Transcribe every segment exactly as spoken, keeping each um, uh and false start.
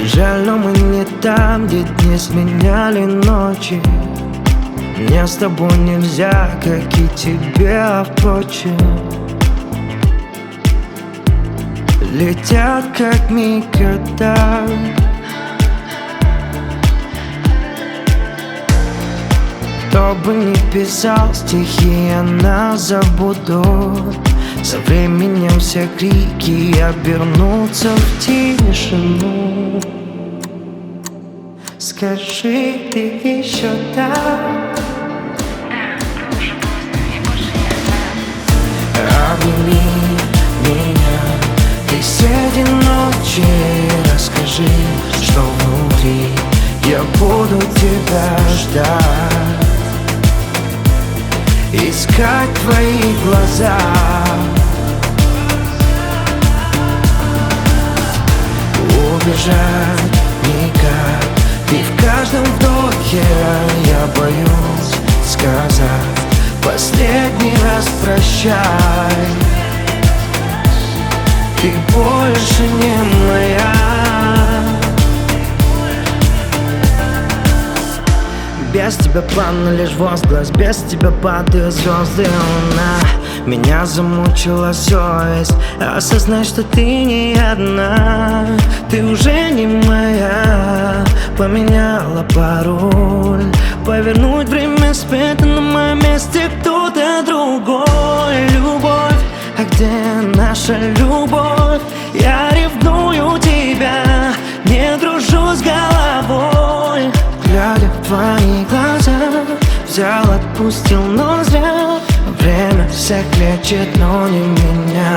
Жаль, но мы не там, где дни сменяли ночи. Мне с тобой нельзя, как и тебе, а впрочем. Летят, как микрота. Кто бы ни писал стихи, о нас забудут. Со временем все крики обернутся в тишину. Скажи, ты еще там? Обними меня, ты среди ночи. Расскажи, что внутри. Я буду тебя ждать, искать твои глаза. Убежать никак. Ты в каждом вдохе, я боюсь сказать последний раз прощай. Ты больше не моя. Без тебя планы лишь возглас, без тебя падают звезды, луна. Меня замучила совесть, осознай, что ты не одна. Ты уже не моя, поменяла пароль. Повернуть время вспять, на моем месте кто-то другой. Любовь, а где наша любовь? Я ревную тебя, не дружу с головой. Глядя в твои глаза, взял, отпустил, но зря. Время всех лечит, но не меня.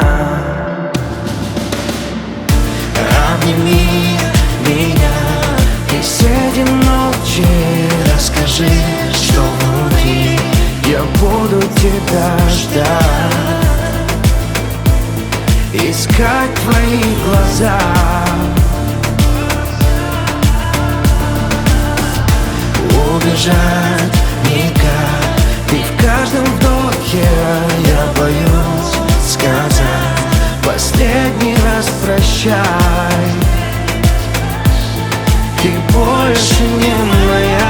Обними меня, ты среди ночи. Расскажи, что внутри. Я буду тебя ждать, искать твои глаза. Убежать никак. Ты в каждом вдохе, я боюсь сказать последний раз прощай. Ты больше не моя.